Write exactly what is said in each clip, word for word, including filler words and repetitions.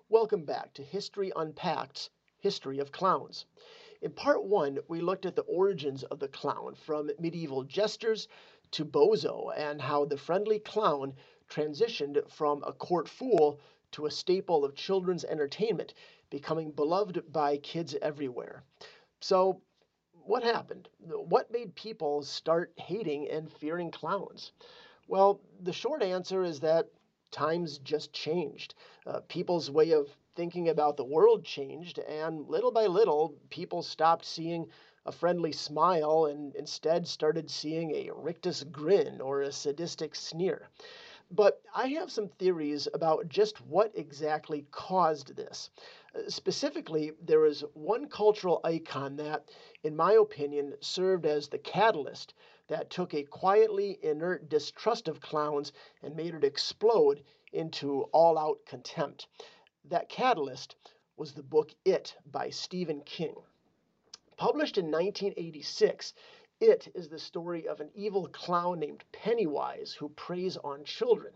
Welcome back to History Unpacked's History of Clowns. In part one, we looked at the origins of the clown, from medieval jesters to Bozo, and how the friendly clown transitioned from a court fool to a staple of children's entertainment, becoming beloved by kids everywhere. So, what happened? What made people start hating and fearing clowns? Well, the short answer is that times just changed. Uh, people's way of thinking about the world changed, and little by little, people stopped seeing a friendly smile and instead started seeing a rictus grin or a sadistic sneer. But I have some theories about just what exactly caused this. Uh, Specifically, there is one cultural icon that, in my opinion, served as the catalyst that took a quietly inert distrust of clowns and made it explode into all out contempt. That catalyst was the book It by Stephen King. Published in nineteen eighty-six, It is the story of an evil clown named Pennywise who preys on children.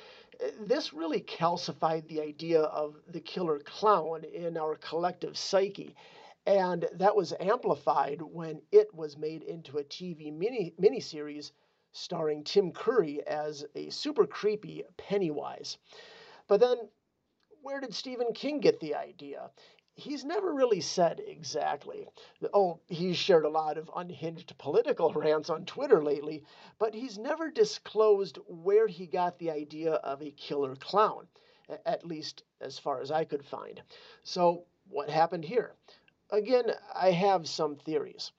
This really calcified the idea of the killer clown in our collective psyche. And that was amplified when it was made into a T V mini miniseries starring Tim Curry as a super creepy Pennywise. But then, where did Stephen King get the idea? He's never really said exactly. Oh, he's shared a lot of unhinged political rants on Twitter lately, but he's never disclosed where he got the idea of a killer clown, at least as far as I could find. So, what happened here? Again, I have some theories.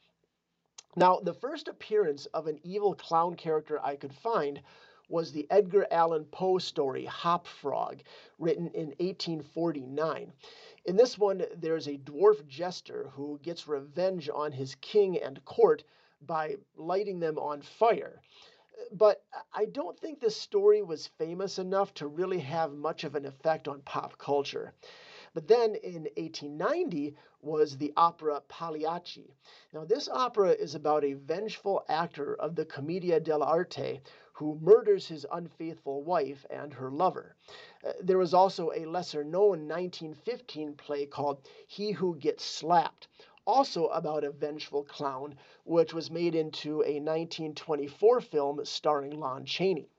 Now, the first appearance of an evil clown character I could find was the Edgar Allan Poe story Hop Frog, written in eighteen forty-nine. In this one, there's a dwarf jester who gets revenge on his king and court by lighting them on fire. But I don't think this story was famous enough to really have much of an effect on pop culture. But then in eighteen ninety was the opera Pagliacci. Now, this opera is about a vengeful actor of the Commedia dell'arte who murders his unfaithful wife and her lover. Uh, there was also a lesser known nineteen fifteen play called He Who Gets Slapped, also about a vengeful clown, which was made into a nineteen twenty-four film starring Lon Chaney.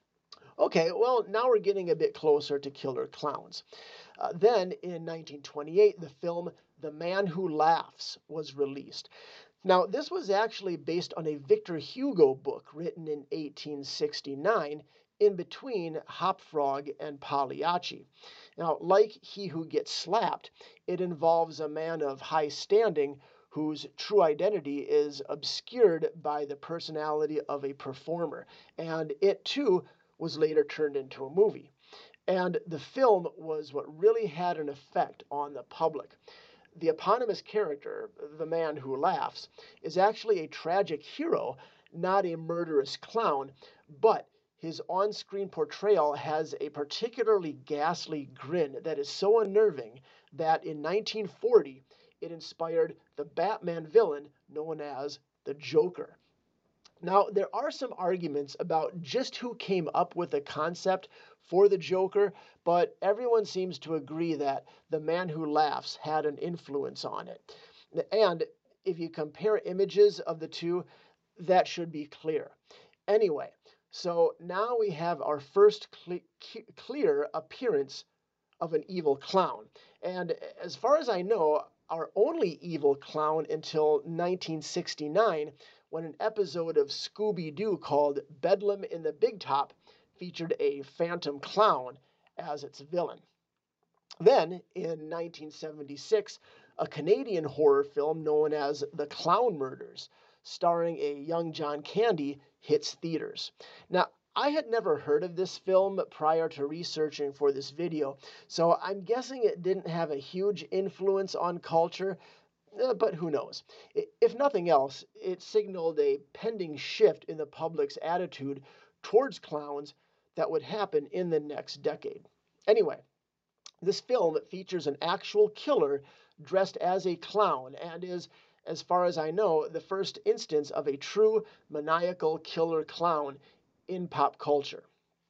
Okay, well, now we're getting a bit closer to killer clowns. Uh, then, in nineteen twenty-eight, the film The Man Who Laughs was released. Now, this was actually based on a Victor Hugo book written in eighteen sixty-nine, in between Hop Frog and Pagliacci. Now, like He Who Gets Slapped, it involves a man of high standing whose true identity is obscured by the personality of a performer. And it, too, was later turned into a movie. And the film was what really had an effect on the public. The eponymous character, the man who laughs, is actually a tragic hero, not a murderous clown, but his on screen portrayal has a particularly ghastly grin that is so unnerving that in nineteen forty it inspired the Batman villain known as the Joker. Now, there are some arguments about just who came up with the concept for the Joker, but everyone seems to agree that the man who laughs had an influence on it. And if you compare images of the two, that should be clear. Anyway, so now we have our first cle- clear appearance of an evil clown. And as far as I know, our only evil clown until nineteen sixty-nine, when an episode of Scooby Doo called Bedlam in the Big Top featured a phantom clown as its villain. Then, in nineteen seventy-six, a Canadian horror film known as The Clown Murders, starring a young John Candy, hits theaters. Now, I had never heard of this film prior to researching for this video, so I'm guessing it didn't have a huge influence on culture, uh, but who knows? If nothing else, it signaled a pending shift in the public's attitude towards clowns that would happen in the next decade. Anyway, this film features an actual killer dressed as a clown and is, as far as I know, the first instance of a true maniacal killer clown in pop culture.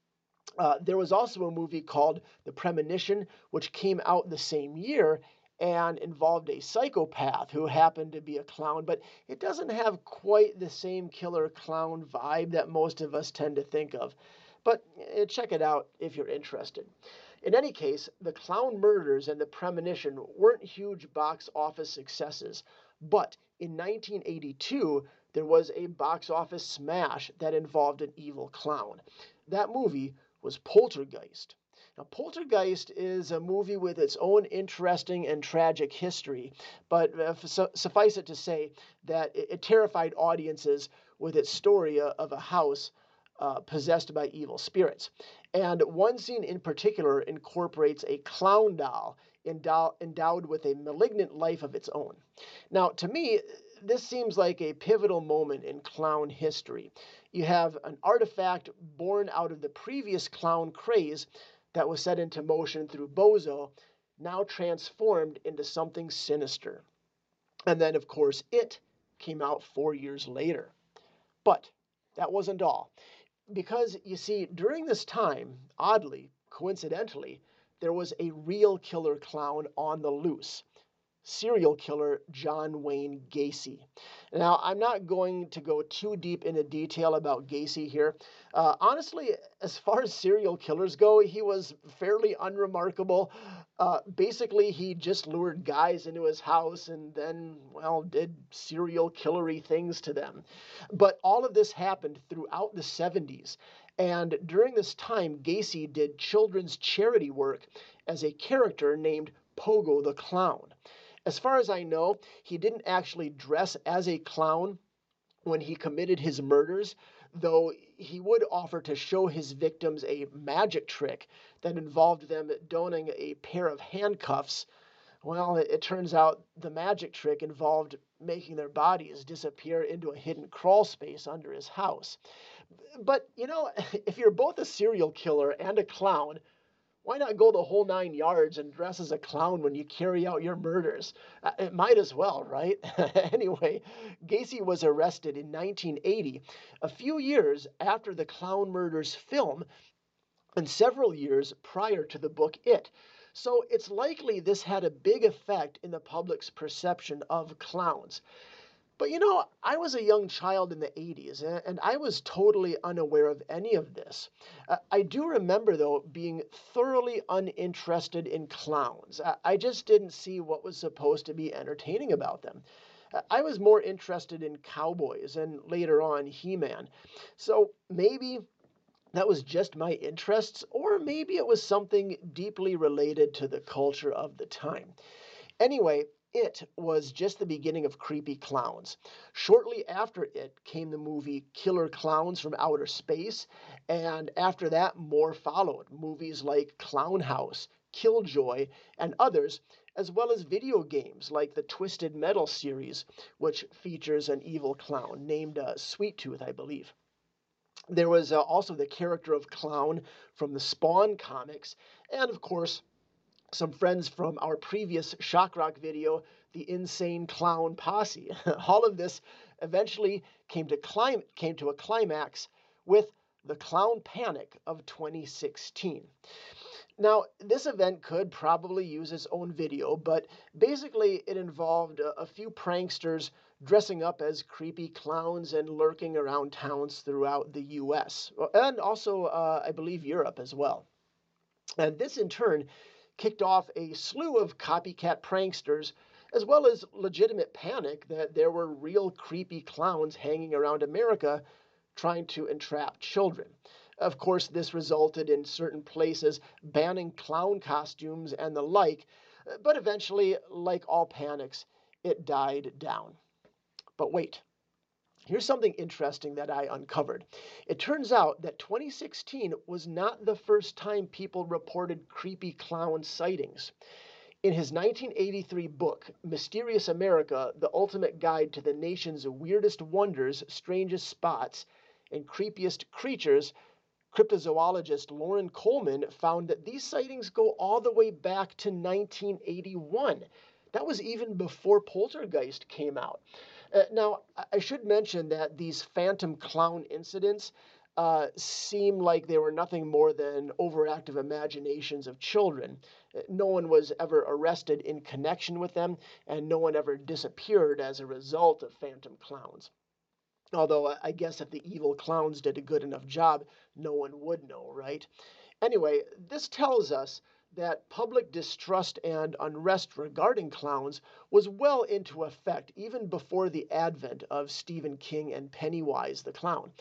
Uh, there was also a movie called The Premonition, which came out the same year and involved a psychopath who happened to be a clown, but it doesn't have quite the same killer clown vibe that most of us tend to think of. But eh, check it out if you're interested. In any case, The Clown Murders and The Premonition weren't huge box office successes, but in nineteen eighty-two, there was a box office smash that involved an evil clown. That movie was Poltergeist. Now, Poltergeist is a movie with its own interesting and tragic history, but uh, su- suffice it to say that it, it terrified audiences with its story uh, of a house uh, possessed by evil spirits. And one scene in particular incorporates a clown doll endow- endowed with a malignant life of its own. Now, to me, this seems like a pivotal moment in clown history. You have an artifact born out of the previous clown craze that was set into motion through Bozo, now transformed into something sinister. And then, of course, It came out four years later. But that wasn't all. Because, you see, during this time, oddly, coincidentally, there was a real killer clown on the loose, serial killer John Wayne Gacy. Now, I'm not going to go too deep into detail about Gacy here. Uh, honestly, as far as serial killers go, he was fairly unremarkable. Uh, basically, he just lured guys into his house and then, well, did serial killery things to them. But all of this happened throughout the seventies. And during this time, Gacy did children's charity work as a character named Pogo the Clown. As far as I know, he didn't actually dress as a clown when he committed his murders, though he would offer to show his victims a magic trick that involved them donning a pair of handcuffs. Well, it, it turns out the magic trick involved making their bodies disappear into a hidden crawl space under his house. But, you know, if you're both a serial killer and a clown, why not go the whole nine yards and dress as a clown when you carry out your murders? Uh, it might as well, right? Anyway, Gacy was arrested in nineteen eighty, a few years after the Clown Murders film and several years prior to the book It. So it's likely this had a big effect in the public's perception of clowns. But you know, I was a young child in the eighties, and I was totally unaware of any of this. Uh, I do remember, though, being thoroughly uninterested in clowns. I, I just didn't see what was supposed to be entertaining about them. Uh, I was more interested in cowboys and later on He Man. So maybe that was just my interests, or maybe it was something deeply related to the culture of the time. Anyway, It was just the beginning of creepy clowns. Shortly after It came the movie Killer Clowns from Outer Space, and after that, more followed. Movies like Clown House, Killjoy, and others, as well as video games like the Twisted Metal series, which features an evil clown named uh, Sweet Tooth, I believe. There was uh, also the character of Clown from the Spawn comics, and of course, some friends from our previous Shock Rock video, the Insane Clown Posse. All of this eventually came to clim- came to a climax with the Clown Panic of twenty sixteen. Now, this event could probably use its own video, but basically it involved a, a few pranksters dressing up as creepy clowns and lurking around towns throughout the U S, and also, uh, I believe, Europe as well. And this, in turn, kicked off a slew of copycat pranksters, as well as legitimate panic that there were real creepy clowns hanging around America trying to entrap children. Of course, this resulted in certain places banning clown costumes and the like, but eventually, like all panics, it died down. But wait, here's something interesting that I uncovered. It turns out that twenty sixteen was not the first time people reported creepy clown sightings. In his nineteen eighty-three book, Mysterious America, The Ultimate Guide to the Nation's Weirdest Wonders, Strangest Spots, and Creepiest Creatures, cryptozoologist Lauren Coleman found that these sightings go all the way back to nineteen eighty-one. That was even before Poltergeist came out. Uh, now, I should mention that these phantom clown incidents, uh, seem like they were nothing more than overactive imaginations of children. Uh, No one was ever arrested in connection with them, and no one ever disappeared as a result of phantom clowns. Although I I guess if the evil clowns did a good enough job, no one would know, right? Anyway, this tells us that public distrust and unrest regarding clowns was well into effect even before the advent of Stephen King and Pennywise the Clown.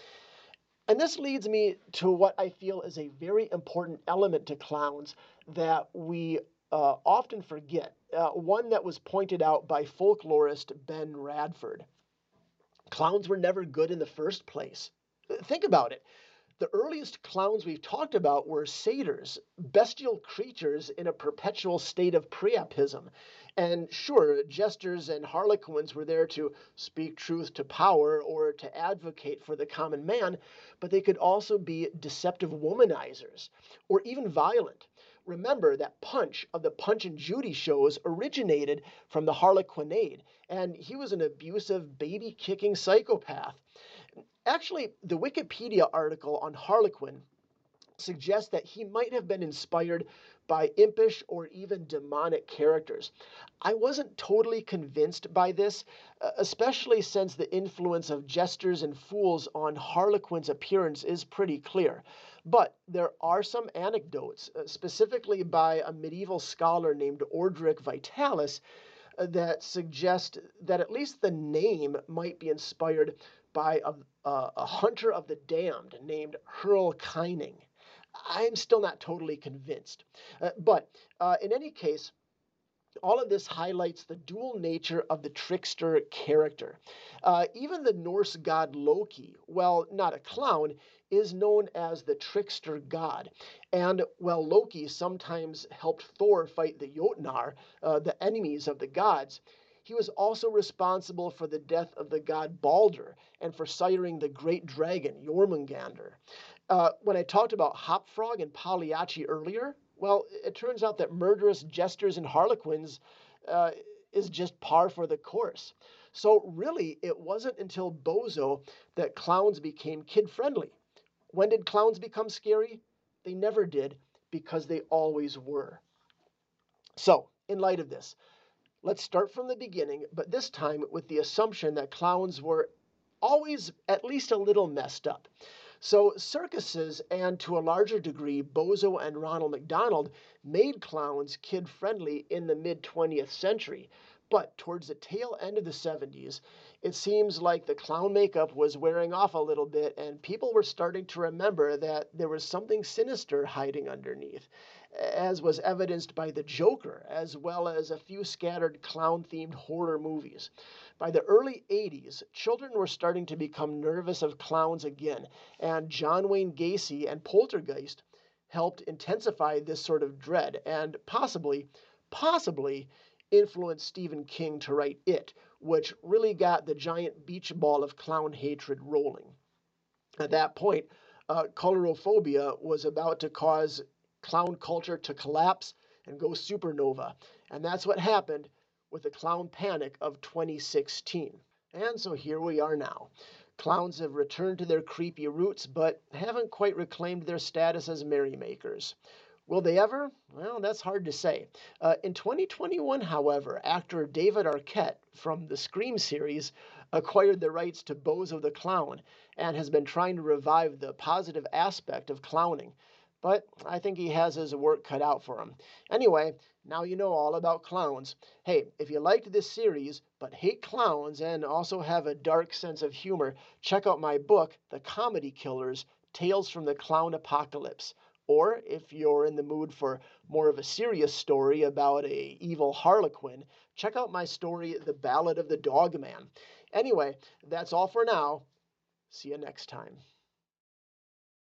And this leads me to what I feel is a very important element to clowns that we uh, often forget, uh, one that was pointed out by folklorist Ben Radford. Clowns were never good in the first place. Think about it. The earliest clowns we've talked about were satyrs, bestial creatures in a perpetual state of priapism. And sure, jesters and harlequins were there to speak truth to power or to advocate for the common man, but they could also be deceptive womanizers or even violent. Remember that Punch of the Punch and Judy shows originated from the Harlequinade, and he was an abusive, baby kicking psychopath. Actually, the Wikipedia article on Harlequin suggests that he might have been inspired by impish or even demonic characters. I wasn't totally convinced by this, uh, especially since the influence of jesters and fools on Harlequin's appearance is pretty clear. But there are some anecdotes, uh, specifically by a medieval scholar named Orderic Vitalis, uh, that suggest that at least the name might be inspired by a, a, a hunter of the damned named Hurl Kyning. I'm still not totally convinced. Uh, but uh, in any case, all of this highlights the dual nature of the trickster character. Uh, even the Norse god Loki, well, not a clown, is known as the trickster god. And while Loki sometimes helped Thor fight the Jotnar, uh, the enemies of the gods, he was also responsible for the death of the god Balder and for siring the great dragon Jormungandr. Uh, when I talked about Hopfrog and Pagliacci earlier, well, it turns out that murderous jesters and harlequins uh, is just par for the course. So really, it wasn't until Bozo that clowns became kid-friendly. When did clowns become scary? They never did, because they always were. So, in light of this, let's start from the beginning, but this time with the assumption that clowns were always at least a little messed up. So circuses, and to a larger degree, Bozo and Ronald McDonald, made clowns kid-friendly in the mid-twentieth century. But towards the tail end of the seventies, it seems like the clown makeup was wearing off a little bit, and people were starting to remember that there was something sinister hiding underneath, as was evidenced by the Joker, as well as a few scattered clown-themed horror movies. By the early eighties, children were starting to become nervous of clowns again, and John Wayne Gacy and Poltergeist helped intensify this sort of dread and possibly, possibly influenced Stephen King to write It, which really got the giant beach ball of clown hatred rolling. At that point, uh, colorophobia was about to cause clown culture to collapse and go supernova. And that's what happened with the clown panic of twenty sixteen. And so here we are now. Clowns have returned to their creepy roots, but haven't quite reclaimed their status as merrymakers. Will they ever? Well, that's hard to say. Uh, in twenty twenty-one, however, actor David Arquette from the Scream series acquired the rights to Bozo the Clown and has been trying to revive the positive aspect of clowning. But I think he has his work cut out for him. Anyway, now you know all about clowns. Hey, if you liked this series but hate clowns and also have a dark sense of humor, check out my book, The Comedy Killers: Tales from the Clown Apocalypse. Or if you're in the mood for more of a serious story about a evil harlequin, check out my story, The Ballad of the Dog Man. Anyway, that's all for now. See you next time.